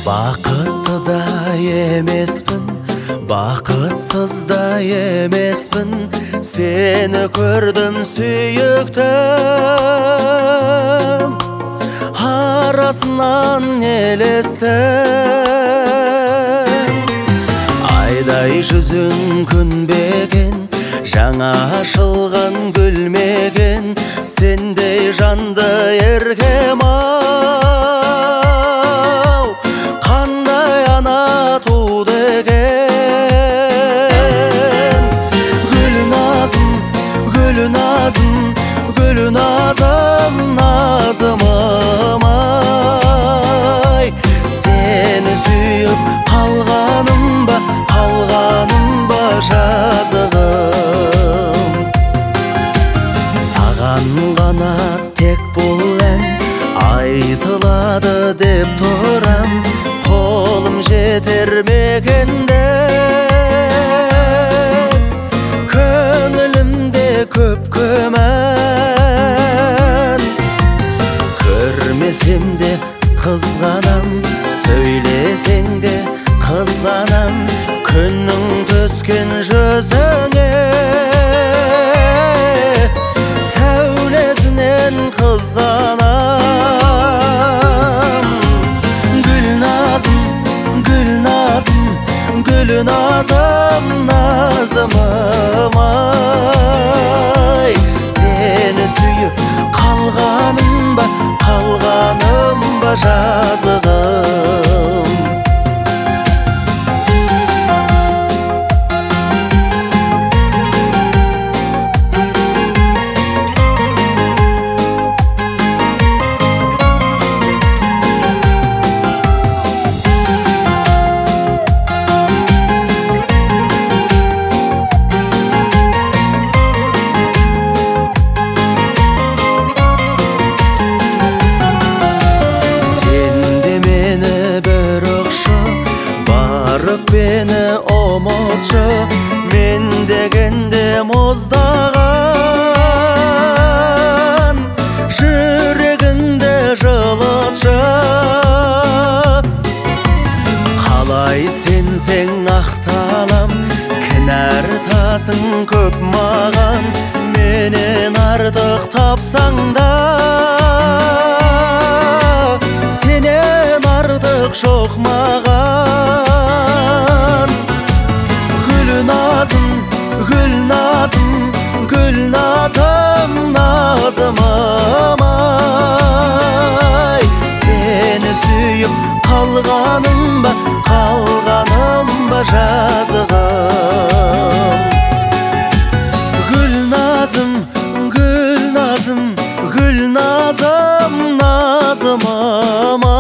Бақытты да емеспін, бақытсыз да емеспін, сені көрдім сүйіктім, арасынан елестім. Айдай жүзің күнбеген, жаңа ашылған гүлмеген, сендей жанды еркем ау, қандай ана туды екен. Гүлназым, гүлназым, гүлназым, назымым ай, сені сүйіп қалғаным ба жазығым. Саған ғана тек бұл ән айтылады деп тұрам, қолым жетер мекенде, көңілімде көп күмән. Көрмесем де қызғанам, сөйлесең де қызғанам, күннің түскен жүзіңе сәулесінен қызғанам. Гүлназым, гүлназым, гүлназым, назымым ай, сені сүйіп қалғаным ба жазығым. Бені ұмытшы, мен дегенде мұздаған, жүрегіңді жылытшы. Қалай сенсең ақталам, кінәртасың көп маған, менен артық тапсаң да сенен артық жоқ маған. Гүлназым, гүлназым, гүлназым, назымым ай, сені сүйіп қалғаным ба жазығым. Гүлназым, гүлназым, гүлназым, назымым